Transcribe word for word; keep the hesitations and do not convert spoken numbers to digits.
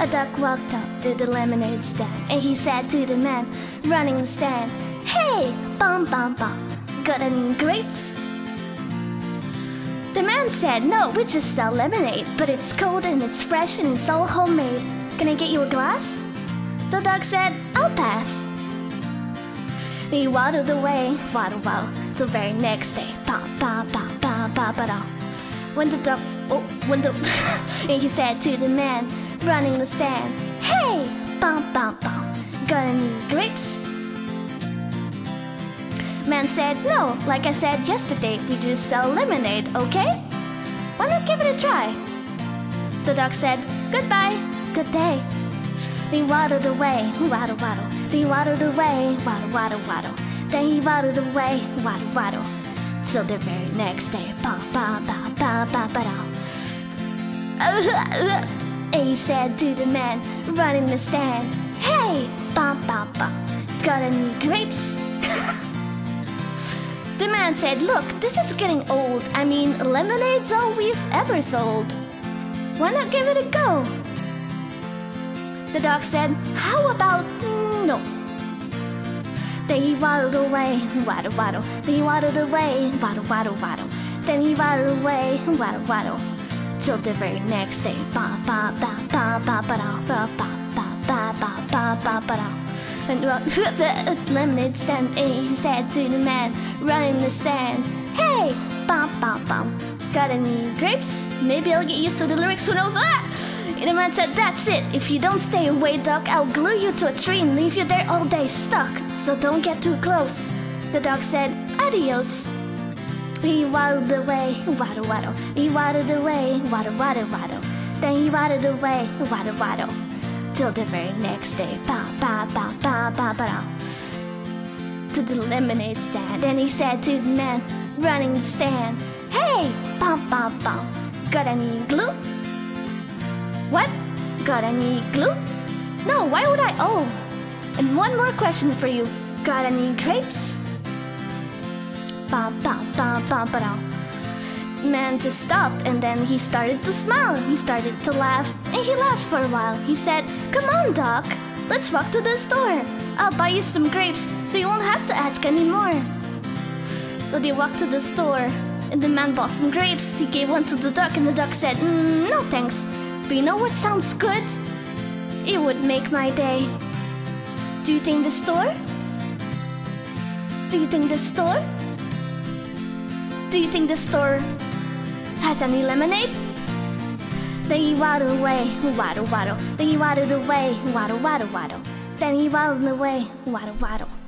A duck walked up to the lemonade stand, and he said to the man running the stand, "Hey, bum bum bum, got any grapes?" The man said, "No, we just sell lemonade, but it's cold and it's fresh and it's all homemade. Can I get you a glass?" The duck said, "I'll pass." He waddled away, waddle waddle, till very next day, ba ba ba ba ba ba da. When the duck, oh, when the, and he said to the man running the stand, "Hey, bum bum bum, got any grapes?" Man said, "No, like I said yesterday, we just sell lemonade, okay? Why not give it a try?" The duck said, "Goodbye, good day." He waddled away, waddle waddle. He waddled away, waddle waddle waddle. Then he waddled away, waddle waddle, till the very next day, ba ba ba ba ba ba da. And he said to the man running the stand, "Hey, bum bum bum, got any grapes?" The man said, "Look, this is getting old. I mean, lemonade's all we've ever sold. Why not give it a go?" The dog said, "How about no?" Then he waddled away, waddle waddle. Then he waddled away, waddle waddle waddle. Then he waddled away, waddle waddle, till the very next day, ba ba ba ba ba ba da, ba ba ba ba ba ba ba ba da. And well, the lemonade stand, and he said to the man running the stand, "Hey, bum bum bum, got any grapes? Maybe I'll get used to the lyrics, who knows?" Ah! And the man said, "That's it. If you don't stay away, duck, I'll glue you to a tree and leave you there all day stuck. So don't get too close." The dog said, "Adios." He waddled away, waddle waddle. He waddled away, waddle waddle waddle. Then he waddled away, waddle waddle, till the very next day, ba ba ba ba ba ba da, to the lemonade stand. And he said to the man running the stand, "Hey, bum bum bum, got any glue?" "What? Got any glue? No, why would I? Oh, and one more question for you. Got any grapes?" Ba ba ba ba ba da. Man just stopped, and then he started to smile. He started to laugh, and he laughed for a while. He said, "Come on, Doc, let's walk to the store. I'll buy you some grapes so you won't have to ask anymore." So they walked to the store, and the man bought some grapes. He gave one to the duck, and the duck said, mm, "No thanks. But you know what sounds good? It would make my day. Do you think the store? Do you think the store? Do you think the store has any lemonade?" Then he waddled away, waddle waddle. Then he waddled away, waddle waddle waddle. Then he waddled away, waddle waddle.